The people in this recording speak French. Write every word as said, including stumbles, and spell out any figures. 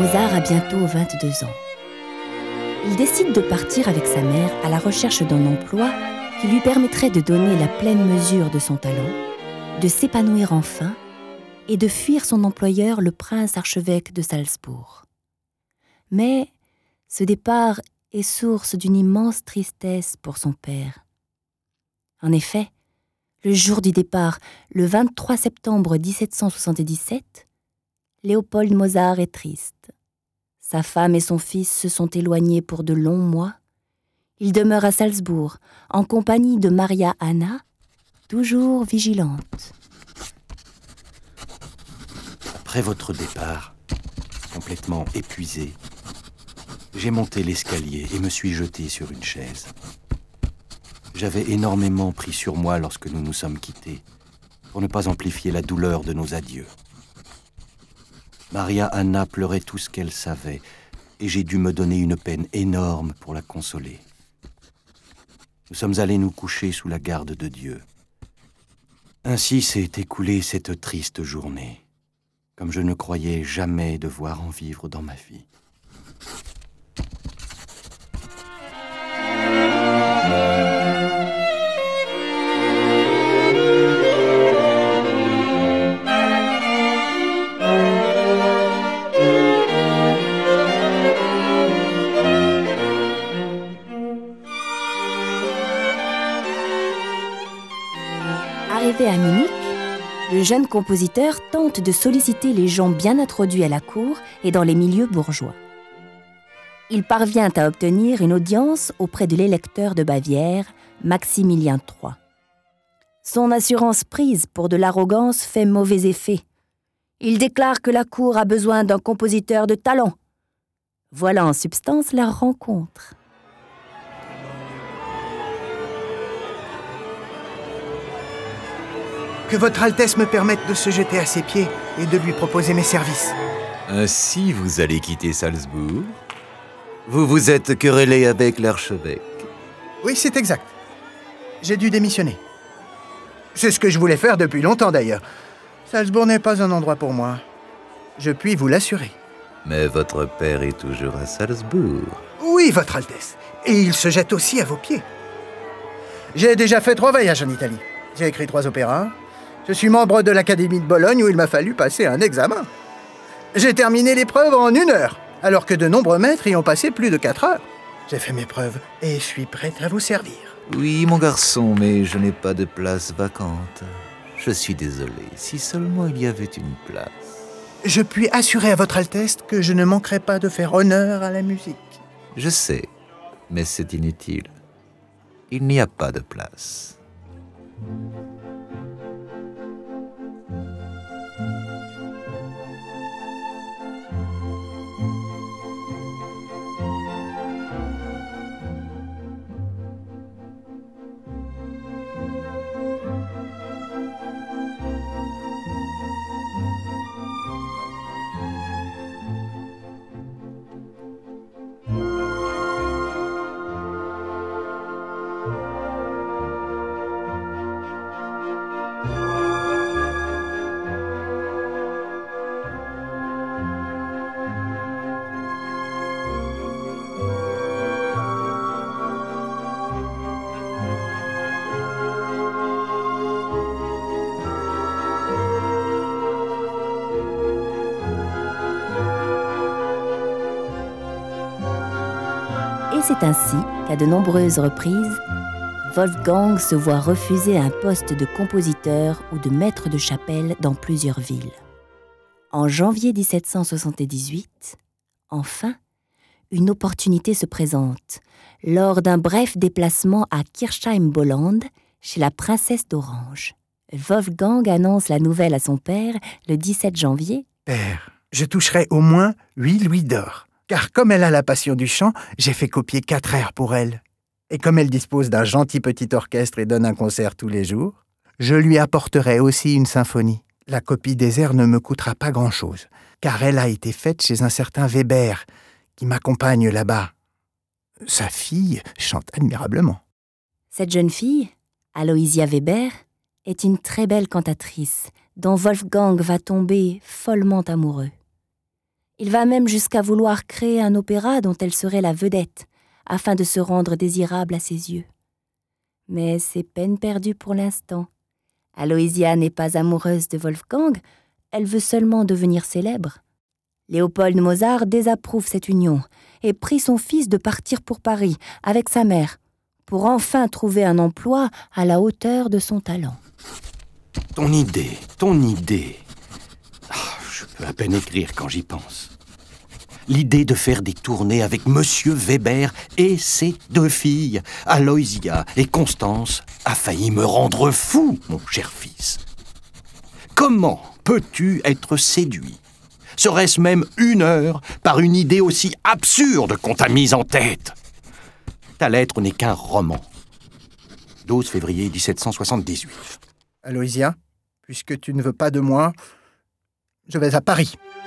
Mozart a bientôt vingt-deux ans. Il décide de partir avec sa mère à la recherche d'un emploi qui lui permettrait de donner la pleine mesure de son talent, de s'épanouir enfin et de fuir son employeur, le prince archevêque de Salzbourg. Mais ce départ est source d'une immense tristesse pour son père. En effet, le jour du départ, le vingt-trois septembre dix-sept cent soixante-dix-sept, Léopold Mozart est triste. Sa femme et son fils se sont éloignés pour de longs mois. Il demeure à Salzbourg, en compagnie de Maria Anna, toujours vigilante. Après votre départ, complètement épuisé, j'ai monté l'escalier et me suis jeté sur une chaise. J'avais énormément pris sur moi lorsque nous nous sommes quittés, pour ne pas amplifier la douleur de nos adieux. Maria Anna pleurait tout ce qu'elle savait, et j'ai dû me donner une peine énorme pour la consoler. Nous sommes allés nous coucher sous la garde de Dieu. Ainsi s'est écoulée cette triste journée, comme je ne croyais jamais devoir en vivre dans ma vie. Arrivé à Munich, le jeune compositeur tente de solliciter les gens bien introduits à la cour et dans les milieux bourgeois. Il parvient à obtenir une audience auprès de l'électeur de Bavière, Maximilien trois. Son assurance prise pour de l'arrogance fait mauvais effet. Il déclare que la cour a besoin d'un compositeur de talent. Voilà en substance la rencontre. Que votre Altesse me permette de se jeter à ses pieds et de lui proposer mes services. Ainsi, vous allez quitter Salzbourg? Vous vous êtes querellé avec l'archevêque? Oui, c'est exact. J'ai dû démissionner. C'est ce que je voulais faire depuis longtemps d'ailleurs. Salzbourg n'est pas un endroit pour moi. Je puis vous l'assurer. Mais votre père est toujours à Salzbourg. Oui, votre Altesse. Et il se jette aussi à vos pieds. J'ai déjà fait trois voyages en Italie. J'ai écrit trois opéras. Je suis membre de l'Académie de Bologne où il m'a fallu passer un examen. J'ai terminé l'épreuve en une heure, alors que de nombreux maîtres y ont passé plus de quatre heures. J'ai fait mes preuves et suis prêt à vous servir. Oui, mon garçon, mais je n'ai pas de place vacante. Je suis désolé, si seulement il y avait une place. Je puis assurer à votre Altesse que je ne manquerai pas de faire honneur à la musique. Je sais, mais c'est inutile. Il n'y a pas de place. Et c'est ainsi qu'à de nombreuses reprises, Wolfgang se voit refuser un poste de compositeur ou de maître de chapelle dans plusieurs villes. En janvier dix-sept cent soixante-dix-huit, enfin, une opportunité se présente lors d'un bref déplacement à Kirchheim-Bolland chez la princesse d'Orange. Wolfgang annonce la nouvelle à son père le dix-sept janvier. « Père, je toucherai au moins huit louis d'or. Car comme elle a la passion du chant, j'ai fait copier quatre airs pour elle. Et comme elle dispose d'un gentil petit orchestre et donne un concert tous les jours, je lui apporterai aussi une symphonie. La copie des airs ne me coûtera pas grand-chose, car elle a été faite chez un certain Weber, qui m'accompagne là-bas. Sa fille chante admirablement. » Cette jeune fille, Aloysia Weber, est une très belle cantatrice dont Wolfgang va tomber follement amoureux. Il va même jusqu'à vouloir créer un opéra dont elle serait la vedette, afin de se rendre désirable à ses yeux. Mais c'est peine perdue pour l'instant. Aloysia n'est pas amoureuse de Wolfgang, elle veut seulement devenir célèbre. Léopold Mozart désapprouve cette union et prie son fils de partir pour Paris avec sa mère, pour enfin trouver un emploi à la hauteur de son talent. Ton idée, ton idée. Ah, je peux à peine écrire quand j'y pense. L'idée de faire des tournées avec Monsieur Weber et ses deux filles, Aloysia et Constance, a failli me rendre fou, mon cher fils. Comment peux-tu être séduit, serait-ce même une heure, par une idée aussi absurde qu'on t'a mise en tête? Ta lettre n'est qu'un roman. douze février dix-sept cent soixante-dix-huit. Aloysia, puisque tu ne veux pas de moi, je vais à Paris.